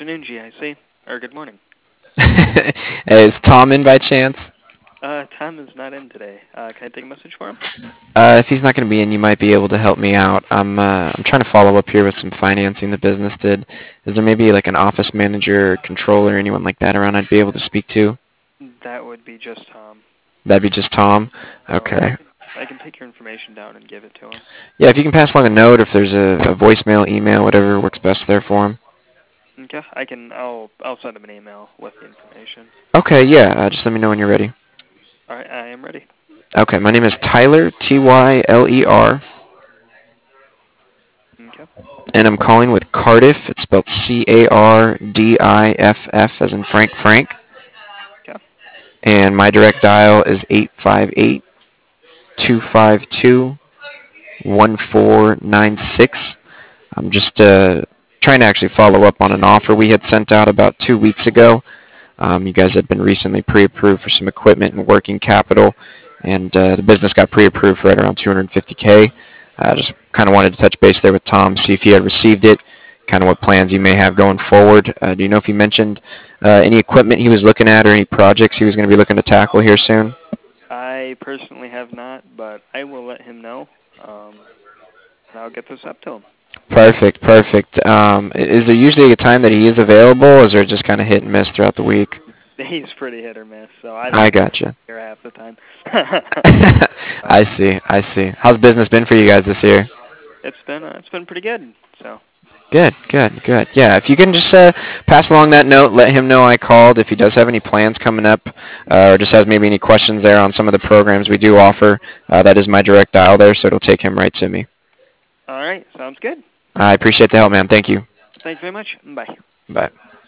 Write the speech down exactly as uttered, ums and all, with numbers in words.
afternoon, G I C. Or good morning. Hey, is Tom in by chance? Uh, Tom is not in today. Uh, can I take a message for him? Uh, if he's not going to be in, you might be able to help me out. I'm uh, I'm trying to follow up here with some financing the business did. Is there maybe like an office manager, controller, anyone like that around I'd be able to speak to? That would be just Tom. That'd be just Tom. So I Okay. can I can take your information down and give it to him. Yeah, if you can pass along a note, if there's a, a voicemail, email, whatever works best there for him. Okay. I can. I'll I'll send him an email with the information. Okay, yeah. Uh, just let me know when you're ready. All right. I am ready. Okay, my name is Tyler T Y L E R, Okay. and I'm calling with Cardiff. It's spelled C A R D I F F as in Frank Frank. Okay. And my direct dial is eight five eight, two five two, one four nine six. I'm just uh, trying to actually follow up on an offer we had sent out about two weeks ago. Um, you guys had been recently pre-approved for some equipment and working capital, and uh, the business got pre-approved for right around two hundred fifty K. I just kind of wanted to touch base there with Tom, see if he had received it, kind of what plans he may have going forward. Uh, do you know if he mentioned uh, any equipment he was looking at or any projects he was going to be looking to tackle here soon? I personally have not, but I will let him know. Um, and I'll get this up to him. Perfect, perfect. Um, is there usually a time that he is available, or is it just kind of hit and miss throughout the week? He's pretty hit or miss, so I don't I even gotcha. hear half the time. So I see, I see. How's business been for you guys this year? it's been uh, it's been pretty good. So Good, good, good. Yeah, if you can just uh, pass along that note, let him know I called. If he does have any plans coming up, uh, or just has maybe any questions there on some of the programs we do offer, uh, that is my direct dial there, so it'll take him right to me. all right, sounds good. I appreciate the help, man. Thank you. Thank you very much. Bye. Bye.